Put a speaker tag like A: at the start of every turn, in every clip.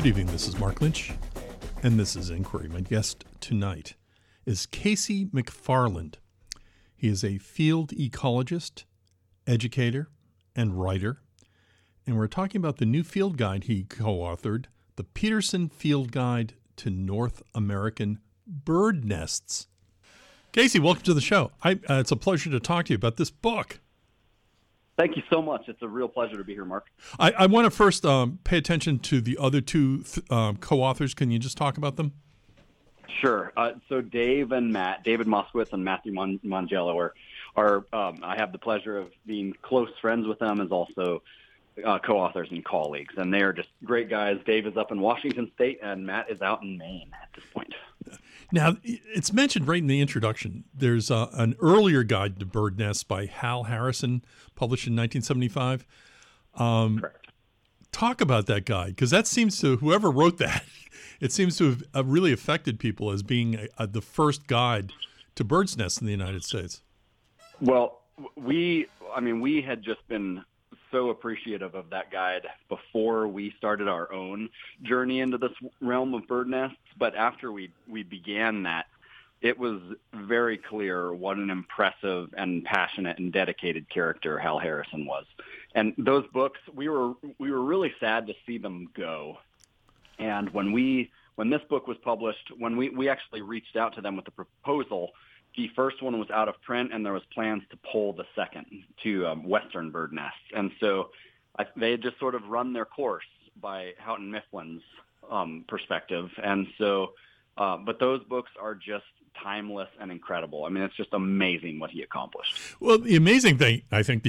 A: Good evening, this is Mark Lynch, and this is Inquiry. My guest tonight is Casey McFarland. He is a field ecologist, educator, and writer, and we're talking about the new field guide he co-authored, the Peterson Field Guide to North American Bird Nests. Casey, welcome to the show. It's a pleasure to talk to you about this book.
B: Thank you so much. It's a real pleasure to be here, Mark.
A: I want to first pay attention to the other two co-authors. Can you just talk about them?
B: Sure. So Dave and Matt, David Moskowitz and Matthew Mongello are I have the pleasure of being close friends with them as also co-authors and colleagues. And they are just great guys. Dave is up in Washington State and Matt is out in Maine at this point.
A: Now, it's mentioned right in the introduction. There's an earlier guide to bird nests by Hal Harrison, published in 1975.
B: Correct.
A: Talk about that guide, because that seems to, whoever wrote that, it seems to have really affected people as being the first guide to birds' nests in the United States.
B: Well, we had just been so appreciative of that guide before we started our own journey into this realm of bird nests. But after we began that, it was very clear what an impressive and passionate and dedicated character Hal Harrison was. And those books, we were really sad to see them go. And when this book was published, when we actually reached out to them with the proposal, the first one was out of print, and there was plans to pull the second to Western bird nests. And so they had just sort of run their course by Houghton Mifflin's perspective. And so, but those books are just timeless and incredible. I mean, it's just amazing what he accomplished.
A: Well, the amazing thing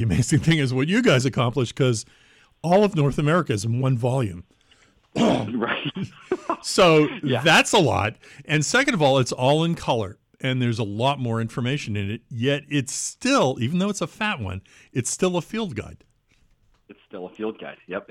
A: is what you guys accomplished, because all of North America is in one volume.
B: Right.
A: So That's a lot. And second of all, it's all in color. And there's a lot more information in it, yet it's still, even though it's a fat one, it's still a field guide.
B: It's still a field guide. Yep.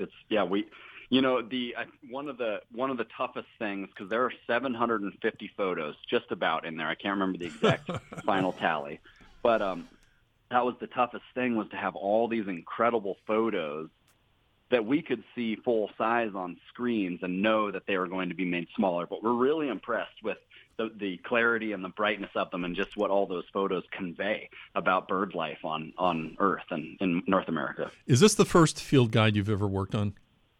B: One of the toughest things, because there are 750 photos just about in there. I can't remember the exact final tally, but that was the toughest thing, was to have all these incredible photos that we could see full size on screens and know that they were going to be made smaller. But we're really impressed with the clarity and the brightness of them, and just what all those photos convey about bird life on Earth and in North America.
A: Is this the first field guide you've ever worked on?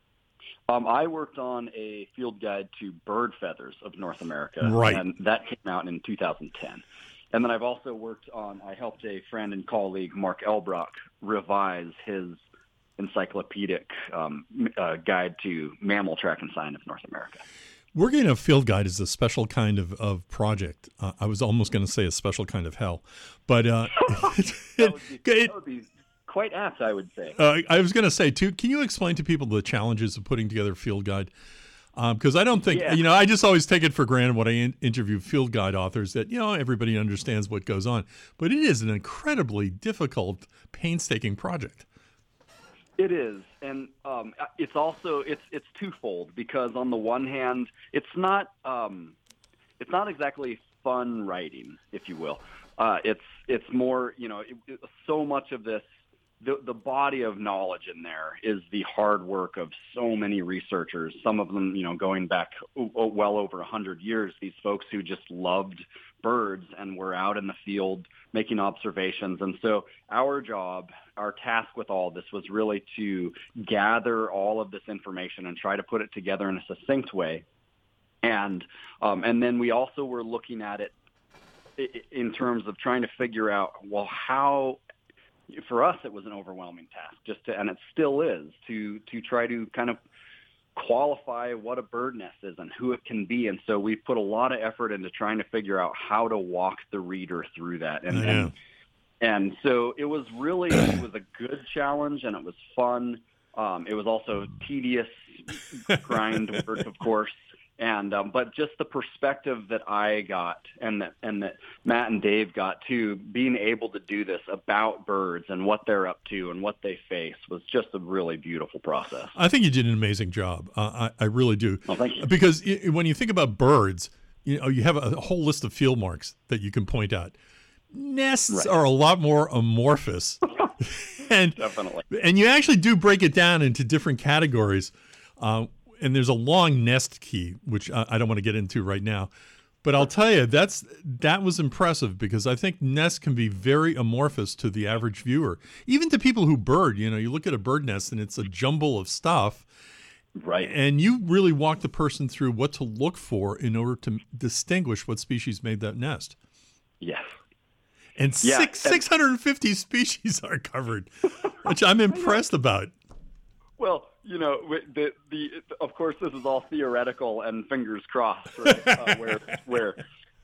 B: I worked on a field guide to bird feathers of North America,
A: right,
B: and that came out in 2010. And then I've also I helped a friend and colleague, Mark Elbrock, revise his encyclopedic guide to mammal track and sign of North America.
A: Working a field guide is a special kind of project. I was almost going to say a special kind of hell, but
B: that would be quite apt, I would say.
A: I was going to say, too, can you explain to people the challenges of putting together a field guide? Because I don't think, I just always take it for granted when I interview field guide authors that, everybody understands what goes on. But it is an incredibly difficult, painstaking project.
B: It is, and it's also it's twofold, because on the one hand, it's not exactly fun writing, if you will. It's more, so much of this, the body of knowledge in there is the hard work of so many researchers. Some of them, going back well over 100 years. These folks who just loved birds and were out in the field making observations. And so our task with all this was really to gather all of this information and try to put it together in a succinct way. And then we also were looking at it in terms of trying to figure out, well, how, for us, it was an overwhelming task and it still is, to try to kind of qualify what a bird nest is and who it can be. And so we put a lot of effort into trying to figure out how to walk the reader through that. And so it was a good challenge, and it was fun. It was also tedious grind work, of course. And but just the perspective that I got, and that Matt and Dave got too, being able to do this about birds and what they're up to and what they face, was just a really beautiful process.
A: I think you did an amazing job. I really do.
B: Oh, thank you.
A: Because when you think about birds, you have a whole list of field marks that you can point out. Nests are a lot more amorphous.
B: Definitely.
A: And you actually do break it down into different categories. And there's a long nest key, which I don't want to get into right now. But I'll tell you, that was impressive, because I think nests can be very amorphous to the average viewer, even to people who bird. You know, you look at a bird nest and it's a jumble of stuff.
B: Right.
A: And you really walk the person through what to look for in order to distinguish what species made that nest.
B: Yes.
A: And 650 species are covered, which I'm impressed about.
B: Well, you know, of course, this is all theoretical and fingers crossed, right? where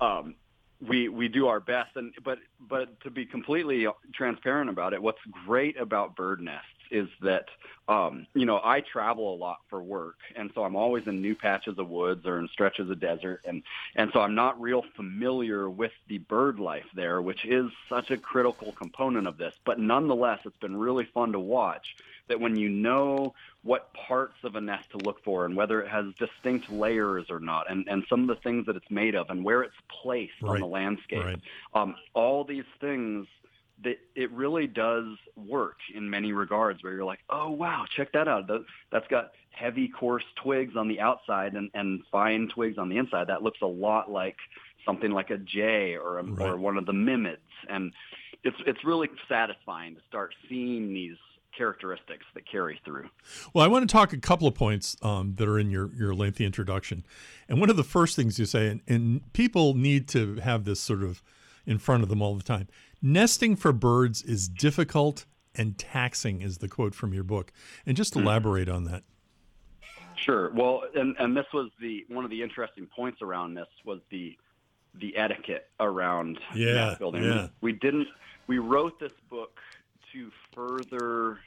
B: we do our best, but to be completely transparent about it, what's great about bird nests is that you know, I travel a lot for work, and so I'm always in new patches of woods or in stretches of desert, and so I'm not real familiar with the bird life there, which is such a critical component of this. But nonetheless, it's been really fun to watch that when you know what parts of a nest to look for and whether it has distinct layers or not, and some of the things that it's made of and where it's placed on the landscape, all these things, that it really does work in many regards, where you're like, oh, wow, check that out. That's got heavy, coarse twigs on the outside and fine twigs on the inside. That looks a lot like something like a jay or one of the mimids. And it's really satisfying to start seeing these characteristics that carry through.
A: Well, I want to talk a couple of points that are in your lengthy introduction. And one of the first things you say, and people need to have this sort of in front of them all the time, nesting for birds is difficult and taxing, is the quote from your book. And just elaborate on that.
B: Sure. Well, and this was one of the interesting points around this was the etiquette around nest building.
A: Yeah.
B: We wrote this book to further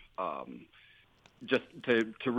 B: just to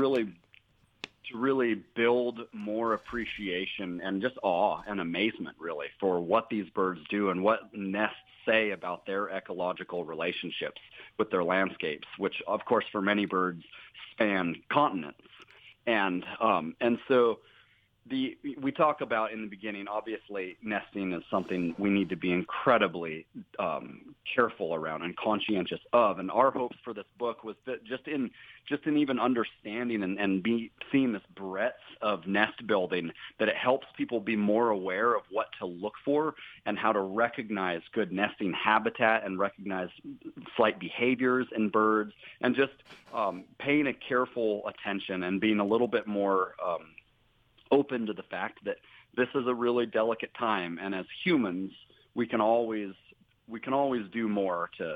B: really build more appreciation and just awe and amazement, really, for what these birds do and what nests say about their ecological relationships with their landscapes, which, of course, for many birds span continents. And so we talk about in the beginning, obviously, nesting is something we need to be incredibly careful around and conscientious of. And our hopes for this book was that just in even understanding and seeing this breadth of nest building, that it helps people be more aware of what to look for and how to recognize good nesting habitat and recognize flight behaviors in birds, and just paying a careful attention and being a little bit more open to the fact that this is a really delicate time, and as humans, we can always do more to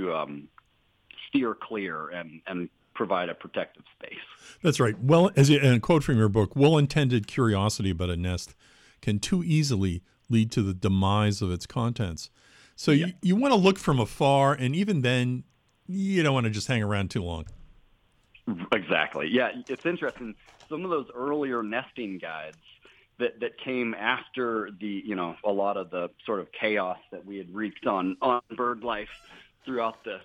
B: steer clear and provide a protective space. That's
A: right. Well, and a quote from your book, well-intended curiosity about a nest can too easily lead to the demise of its contents. So you want to look from afar, and even then, you don't want to just hang around too long.
B: Exactly. Yeah, it's interesting. Some of those earlier nesting guides that came after a lot of the sort of chaos that we had wreaked on bird life throughout the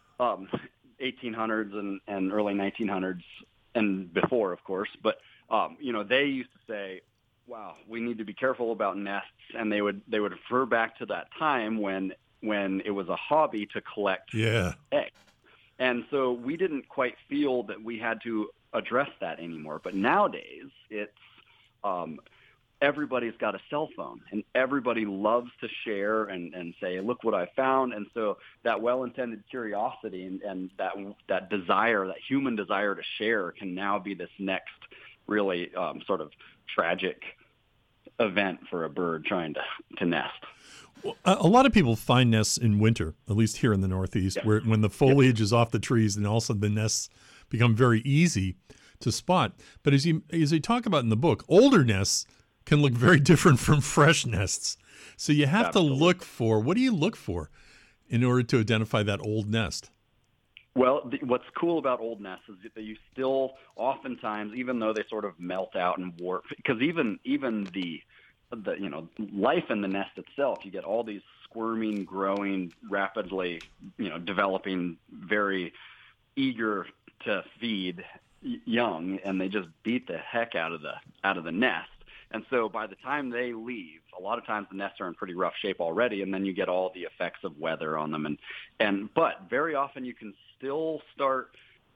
B: 1800s and early 1900s and before, of course. But they used to say, "Wow, we need to be careful about nests," and they would refer back to that time when it was a hobby to collect eggs. And so we didn't quite feel that we had to address that anymore. But nowadays, it's everybody's got a cell phone, and everybody loves to share and say, "Look what I found." And so that well-intended curiosity and that desire, that human desire to share, can now be this next really sort of tragic event for a bird trying to nest.
A: Well, a lot of people find nests in winter, at least here in the Northeast, when the foliage is off the trees, and also the nests become very easy to spot. But as you talk about in the book, older nests can look very different from fresh nests. So you have to look for, what do you look for in order to identify that old nest?
B: Well, what's cool about old nests is that you still oftentimes, even though they sort of melt out and warp, because even the life in the nest itself, you get all these squirming, growing, rapidly, developing, very eager to feed young, and they just beat the heck out of the nest. And so by the time they leave, a lot of times the nests are in pretty rough shape already, and then you get all the effects of weather on them. But very often you can still start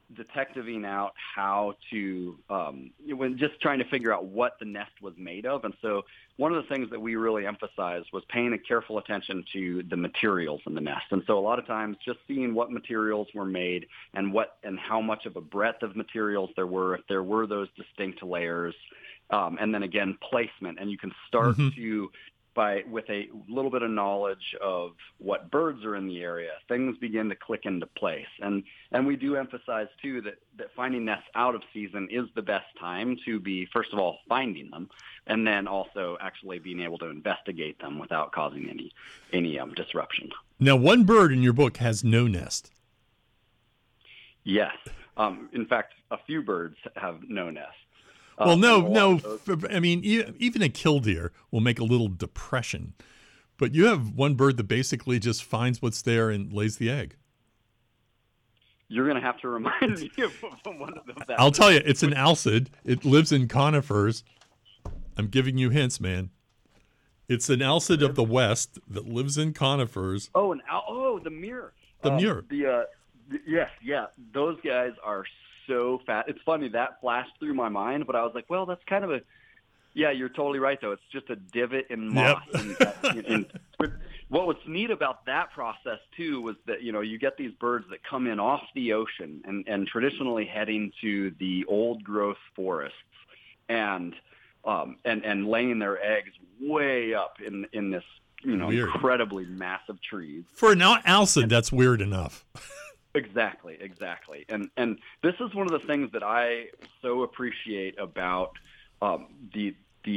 B: detectiving out how to, when just trying to figure out what the nest was made of. And so one of the things that we really emphasized was paying a careful attention to the materials in the nest. And so a lot of times just seeing what materials were made and how much of a breadth of materials there were, if there were those distinct layers, and then again, placement. And you can start with a little bit of knowledge of what birds are in the area, things begin to click into place. And we do emphasize, too, that finding nests out of season is the best time to be, first of all, finding them, and then also actually being able to investigate them without causing any disruption.
A: Now, one bird in your book has no nest.
B: Yes. In fact, a few birds have no nest.
A: Well, no. I mean, even a killdeer will make a little depression, but you have one bird that basically just finds what's there and lays the egg.
B: You're going to have to remind me of one of them.
A: I'll tell you, it's an alcid. It lives in conifers. I'm giving you hints, man. It's an alcid of the West that lives in conifers.
B: Oh, the murre.
A: The murre.
B: Yes, yeah. Those guys are so fat. It's funny, that flashed through my mind, but I was like, well, that's kind of yeah, you're totally right, though. It's just a divot in moss.
A: Yep.
B: What was neat about that process, too, was that, you get these birds that come in off the ocean and traditionally heading to the old growth forests and laying their eggs way up in this, incredibly massive trees.
A: For an alcid, that's weird enough.
B: Exactly. And this is one of the things that I so appreciate about the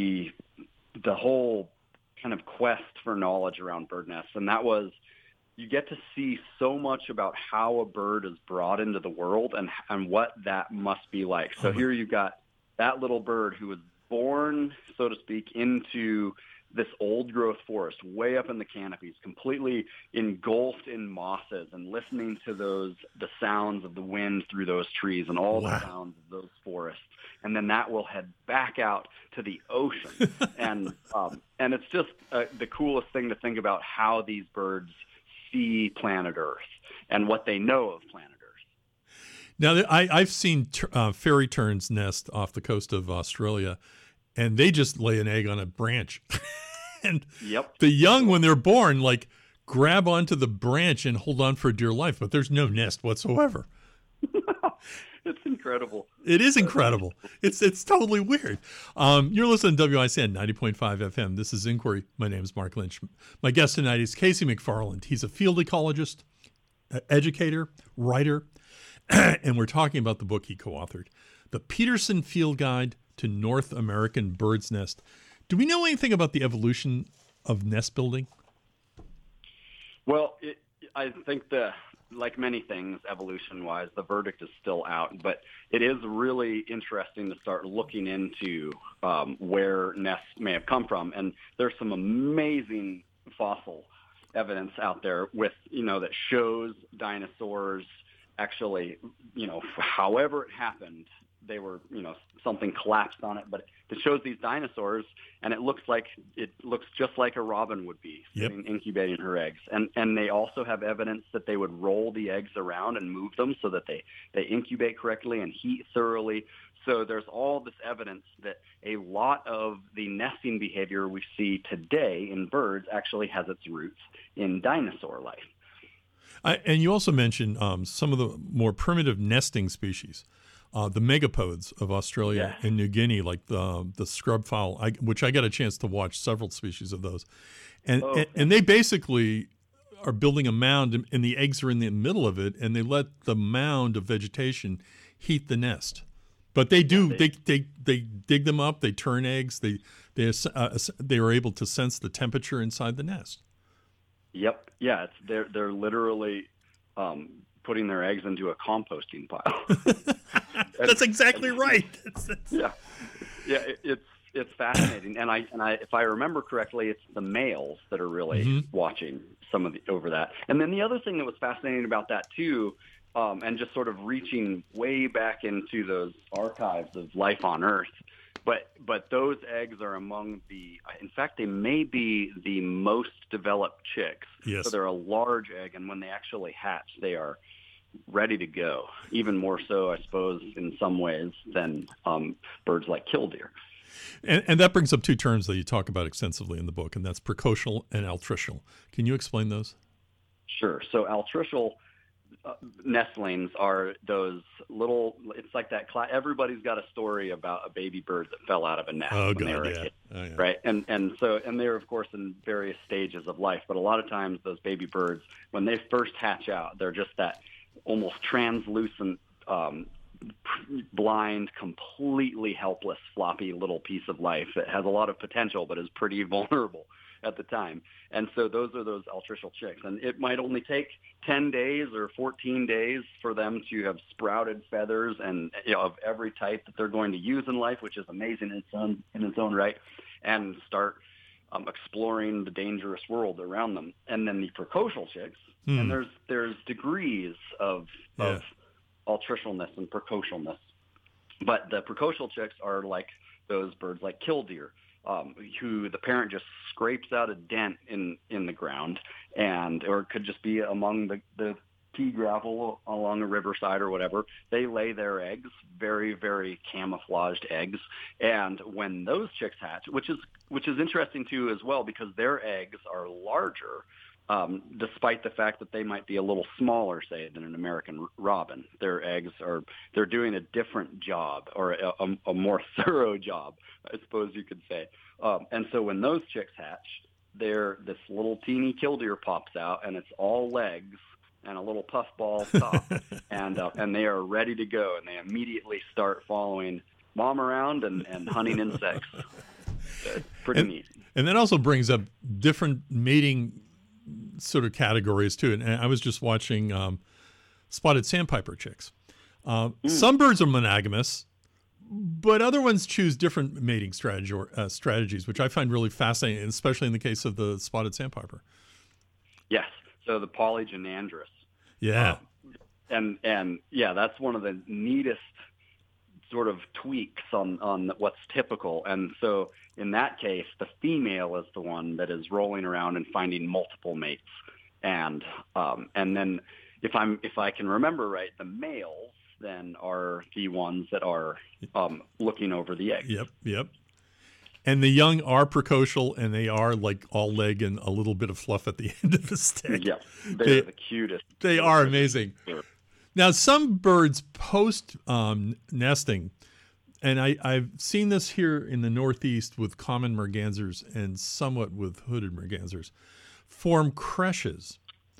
B: whole kind of quest for knowledge around bird nests, and that was you get to see so much about how a bird is brought into the world and what that must be like. So here you've got that little bird who was born, so to speak, into this old growth forest way up in the canopies, completely engulfed in mosses and listening to the sounds of the wind through those trees and all the sounds of those forests. And then that will head back out to the ocean. and it's just the coolest thing to think about how these birds see planet Earth and what they know of planet Earth.
A: Now, I've seen fairy terns nest off the coast of Australia, and they just lay an egg on a branch. And the young, when they're born, grab onto the branch and hold on for dear life, but there's no nest whatsoever.
B: It's incredible.
A: It is incredible. It's totally weird. You're listening to WICN 90.5 FM. This is Inquiry. My name is Mark Lynch. My guest tonight is Casey McFarland. He's a field ecologist, educator, writer, and we're talking about the book he co-authored, The Peterson Field Guide to North American Bird's Nest. Do we know anything about the evolution of nest building?
B: Well, I think like many things evolution-wise, the verdict is still out, but it is really interesting to start looking into where nests may have come from. And there's some amazing fossil evidence out there with, that shows dinosaurs actually, however it happened, they were, something collapsed on it, but it shows these dinosaurs, and it looks just like a robin would be sitting, incubating her eggs. And they also have evidence that they would roll the eggs around and move them so that they incubate correctly and heat thoroughly. So there's all this evidence that a lot of the nesting behavior we see today in birds actually has its roots in dinosaur life.
A: And you also mentioned some of the more primitive nesting species. The megapodes of Australia and New Guinea, like the scrub fowl, which I got a chance to watch several species of those. And they basically are building a mound, and the eggs are in the middle of it, and they let the mound of vegetation heat the nest. But they do, they dig them up, they turn eggs, they are able to sense the temperature inside the nest. Yep.
B: Yeah, they're literally putting their eggs into a composting pile.
A: That's exactly right.
B: Yeah, it's fascinating, and I if I remember correctly, it's the males that are really watching some of over that. And then the other thing that was fascinating about that too, and just sort of reaching way back into those archives of life on Earth, but those eggs are among in fact, they may be the most developed chicks.
A: Yes.
B: So they're a large egg, and when they actually hatch, they are ready to go, even more so, I suppose, in some ways than birds like killdeer.
A: And that brings up two terms that you talk about extensively in the book, and that's precocial and altricial. Can you explain those?
B: Sure. So altricial nestlings are those little, it's like that everybody's got a story about a baby bird that fell out of a nest when they were a kid, right? And they're, of course, in various stages of life, but a lot of times those baby birds, when they first hatch out, they're just that almost translucent, blind, completely helpless, floppy little piece of life that has a lot of potential but is pretty vulnerable at the time. And so those are those altricial chicks. And it might only take 10 days or 14 days for them to have sprouted feathers and of every type that they're going to use in life, which is amazing in its own right, and start exploring the dangerous world around them. And then the precocial chicks, and there's degrees of altricialness and precocialness. But the precocial chicks are like those birds like killdeer, who the parent just scrapes out a dent in the ground, or it could just be among the pea gravel along a riverside or whatever. They lay their eggs, very, very camouflaged eggs. And when those chicks hatch, which is interesting too as well, because their eggs are larger, despite the fact that they might be a little smaller, say, than an American robin. Their eggs they're doing a different job, or a more thorough job, I suppose you could say. And so when those chicks hatch, this little teeny killdeer pops out, and it's all legs and a little puffball top, and they are ready to go, and they immediately start following mom around and hunting insects. It's pretty neat.
A: And that also brings up different mating sort of categories too. And I was just watching spotted sandpiper chicks. Some birds are monogamous, but other ones choose different mating strategies, which I find really fascinating, especially in the case of the spotted sandpiper.
B: Yes. So the polygynandrous.
A: Yeah.
B: And that's one of the neatest sort of tweaks on what's typical. And so in that case, the female is the one that is rolling around and finding multiple mates. And then if I can remember right, the males then are the ones that are looking over the eggs.
A: Yep. And the young are precocial, and they are like all leg and a little bit of fluff at the end of the stick.
B: Yeah, they're the cutest.
A: They are amazing. Now, some birds post nesting, and I've seen this here in the Northeast with common mergansers and somewhat with hooded mergansers, form creches.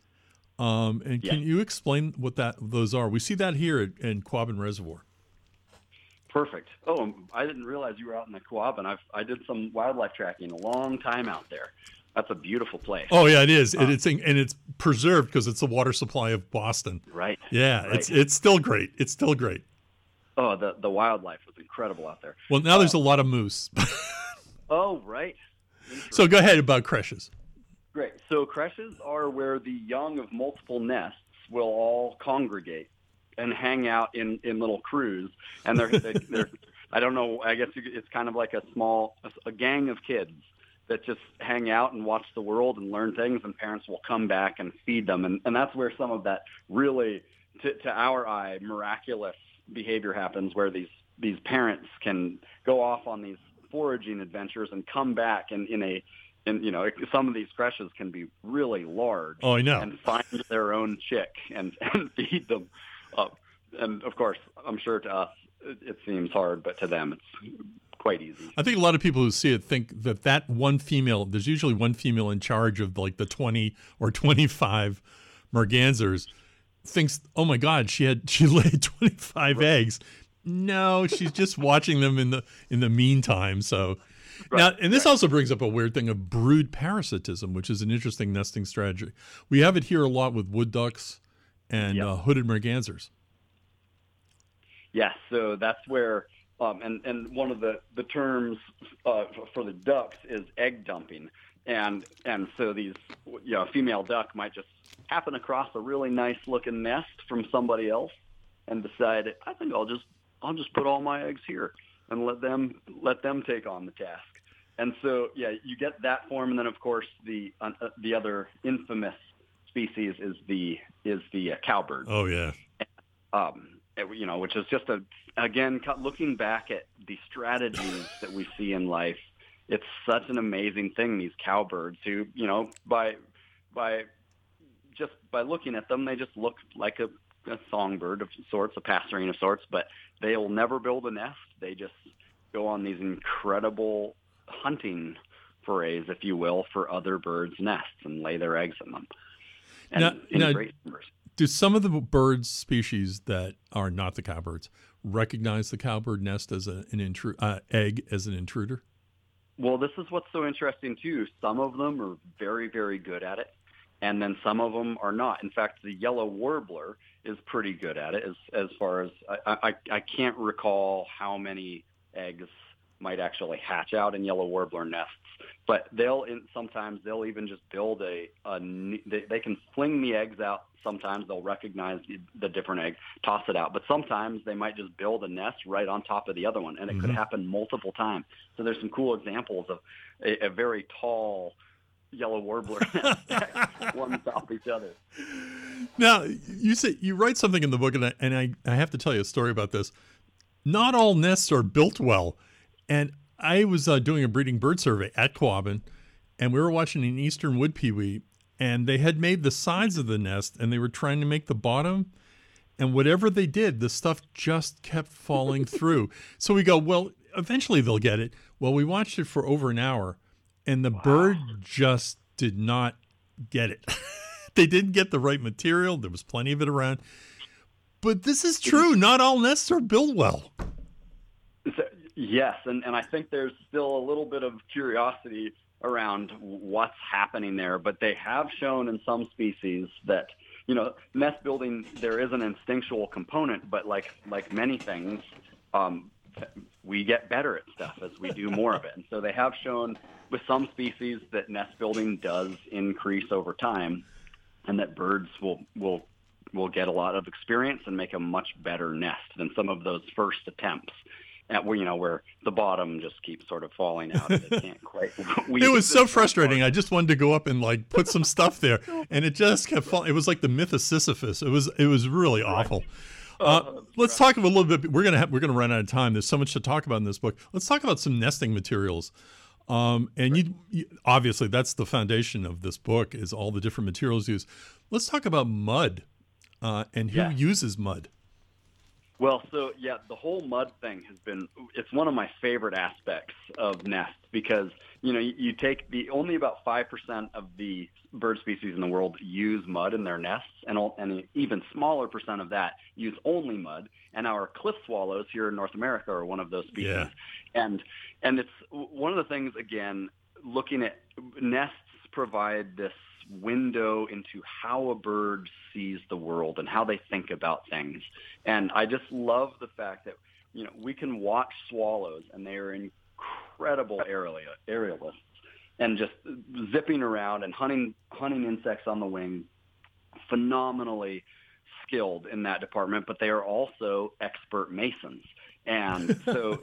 A: And can you explain what those are? We see that here in Quabbin Reservoir.
B: Perfect. Oh, I didn't realize you were out in the Quabbin. I did some wildlife tracking a long time out there. That's a beautiful place.
A: Oh yeah, it is. It's preserved because it's the water supply of Boston.
B: Right.
A: Yeah, right. It's still great. It's still great.
B: Oh, the wildlife was incredible out there.
A: Well, now there's a lot of moose.
B: Oh, right.
A: So go ahead about creches.
B: Great. So creches are where the young of multiple nests will all congregate and hang out in little crews, and they're I don't know. I guess it's kind of like a gang of kids that just hang out and watch the world and learn things, and parents will come back and feed them, and that's where some of that really, to our eye, miraculous behavior happens, where these parents can go off on these foraging adventures and come back and some of these creches can be really large.
A: Oh, I know.
B: And find their own chick and feed them. And of course, I'm sure to us it seems hard, but to them it's quite easy.
A: I think a lot of people who see it think that one female, there's usually one female in charge of like the 20 or 25 mergansers, thinks, oh my God, she laid 25 eggs. No, she's just watching them in the meantime. So now, and this also brings up a weird thing of brood parasitism, which is an interesting nesting strategy. We have it here a lot with wood ducks and hooded mergansers.
B: Yes, so that's where, and one of the terms for the ducks is egg dumping, and so these, a female duck might just happen across a really nice looking nest from somebody else, and decide, I think I'll just put all my eggs here and let them take on the task. And so you get that form, and then of course the other infamous species is the cowbird.
A: Oh yeah.
B: Which is just again, looking back at the strategies that we see in life, it's such an amazing thing. These cowbirds who, by looking at them, they just look like a songbird of sorts, a passerine of sorts, but they'll never build a nest. They just go on these incredible hunting forays, if you will, for other birds' nests and lay their eggs in them. And
A: now,
B: great numbers.
A: Do some of the bird species that are not the cowbirds recognize the cowbird nest as an egg as an intruder?
B: Well, this is what's so interesting too. Some of them are very, very good at it, and then some of them are not. In fact, the yellow warbler is pretty good at it. As far as I can't recall how many eggs might actually hatch out in yellow warbler nests, but sometimes they'll even just build they can fling the eggs out. Sometimes they'll recognize the different egg, toss it out, but sometimes they might just build a nest right on top of the other one, and it could happen multiple times. So there's some cool examples of a very tall yellow warbler nest one on top of each other.
A: Now, you write something in the book, and I have to tell you a story about this. Not all nests are built well. And I was doing a breeding bird survey at Quabbin, and we were watching an eastern wood pewee, and they had made the sides of the nest, and they were trying to make the bottom. And whatever they did, the stuff just kept falling through. So we go, well, eventually they'll get it. Well, we watched it for over an hour, and the bird just did not get it. They didn't get the right material. There was plenty of it around. But this is true. Not all nests are built well.
B: Yes, and I think there's still a little bit of curiosity around what's happening there, but they have shown in some species that, nest building, there is an instinctual component, but like many things, we get better at stuff as we do more of it. And so they have shown with some species that nest building does increase over time, and that birds will get a lot of experience and make a much better nest than some of those first attempts. Where the bottom just keeps sort of falling out. They can't quite.
A: It was so frustrating. I just wanted to go up and put some stuff there, and it just kept falling. It was like the myth of Sisyphus. It was really awful. Let's talk a little bit. We're gonna run out of time. There's so much to talk about in this book. Let's talk about some nesting materials. You obviously that's the foundation of this book is all the different materials used. Let's talk about mud and who uses mud.
B: Well, the whole mud thing it's one of my favorite aspects of nests because, you take only about 5% of the bird species in the world use mud in their nests, and an even smaller percent of that use only mud. And our cliff swallows here in North America are one of those species.
A: Yeah.
B: And it's one of the things, again, looking at nests provide this window into how a bird sees the world and how they think about things. And I just love the fact that, we can watch swallows, and they are incredible aerialists and just zipping around and hunting insects on the wing, phenomenally skilled in that department, but they are also expert masons. And so,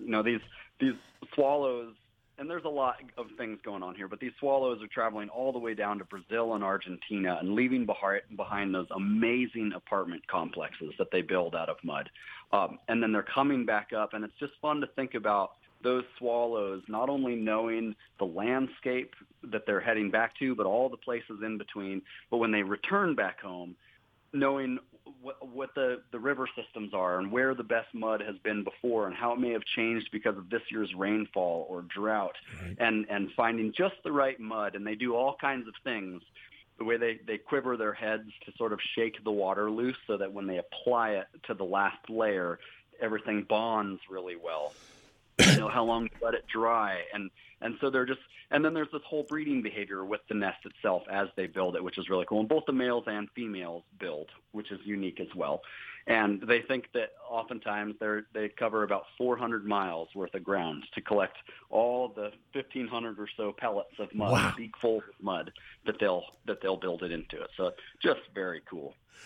B: these swallows, and there's a lot of things going on here, but these swallows are traveling all the way down to Brazil and Argentina and leaving behind those amazing apartment complexes that they build out of mud. And then they're coming back up, and it's just fun to think about those swallows not only knowing the landscape that they're heading back to, but all the places in between. But when they return back home, knowing what the river systems are and where the best mud has been before and how it may have changed because of this year's rainfall or drought, right. and finding just the right mud. And they do all kinds of things, the way they quiver their heads to sort of shake the water loose so that when they apply it to the last layer, everything bonds really well. How long to let it dry. And so and then there's this whole breeding behavior with the nest itself as they build it, which is really cool. And both the males and females build, which is unique as well. And they think that oftentimes they cover about 400 miles worth of ground to collect all the 1,500 or so pellets of mud,
A: wow.
B: beakfuls of mud that they'll build it into it. So just very cool.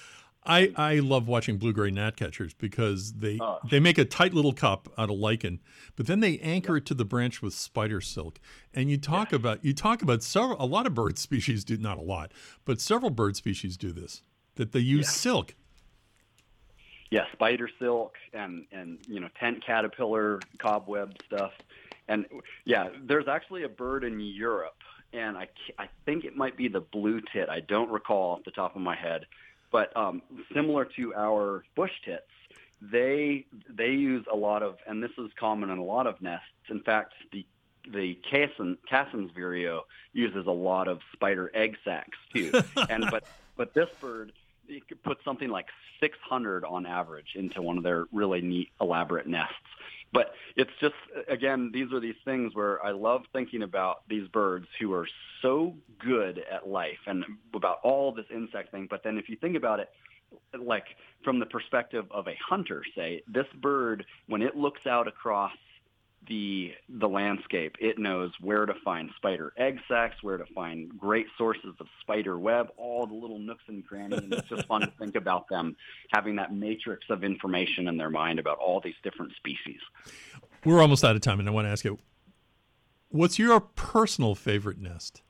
A: I love watching blue-gray gnatcatchers because they make a tight little cup out of lichen, but then they anchor it to the branch with spider silk. And you talk about a lot of bird species do, not a lot, but several bird species do this, that they use silk.
B: Yeah, spider silk and tent caterpillar, cobweb stuff. And yeah, there's actually a bird in Europe, and I think it might be the blue tit. I don't recall off the top of my head, but similar to our bush tits, they use a lot of, and this is common in a lot of nests. In fact, the Cassin's vireo uses a lot of spider egg sacs too. And but this bird, it could put something like 600 on average into one of their really neat, elaborate nests. But it's just, again, these are these things where I love thinking about these birds who are so good at life and about all this insect thing. But then if you think about it, like from the perspective of a hunter, say, this bird, when it looks out across the landscape, it knows where to find spider egg sacs, where to find great sources of spider web, all the little nooks and crannies. And it's just fun to think about them having that matrix of information in their mind about all these different species.
A: We're almost out of time, and I want to ask you, what's your personal favorite nest?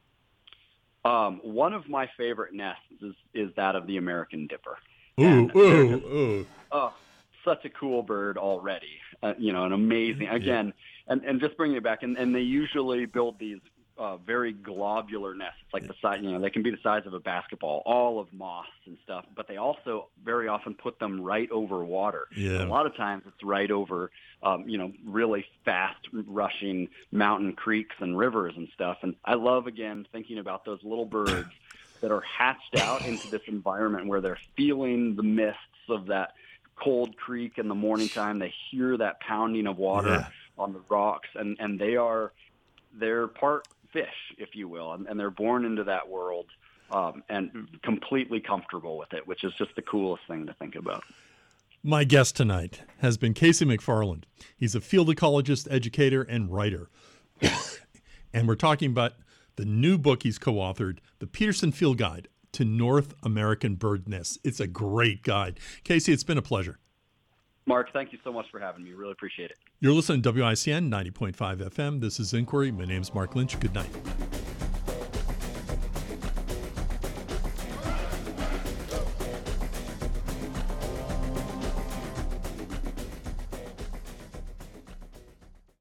B: One of my favorite nests is that of the American dipper.
A: Ooh.
B: Such a cool bird already, an amazing, again, and just bringing it back, and they usually build these very globular nests, like the size, they can be the size of a basketball, all of moss and stuff, but they also very often put them right over water.
A: Yeah.
B: A lot of times it's right over, really fast rushing mountain creeks and rivers and stuff, and I love, again, thinking about those little birds that are hatched out into this environment where they're feeling the mists of that cold creek in the morning time. They hear that pounding of water on the rocks, and they're part fish, if you will, and they're born into that world and completely comfortable with it, which is just the coolest thing to think about.
A: My guest tonight has been Casey McFarland. He's a field ecologist, educator, and writer. And we're talking about the new book he's co-authored, The Peterson Field Guide to North American Bird Nests. It's a great guide. Casey, it's been a pleasure.
B: Mark, thank you so much for having me. Really appreciate it.
A: You're listening to WICN 90.5 FM. This is Inquiry. My name's Mark Lynch. Good night.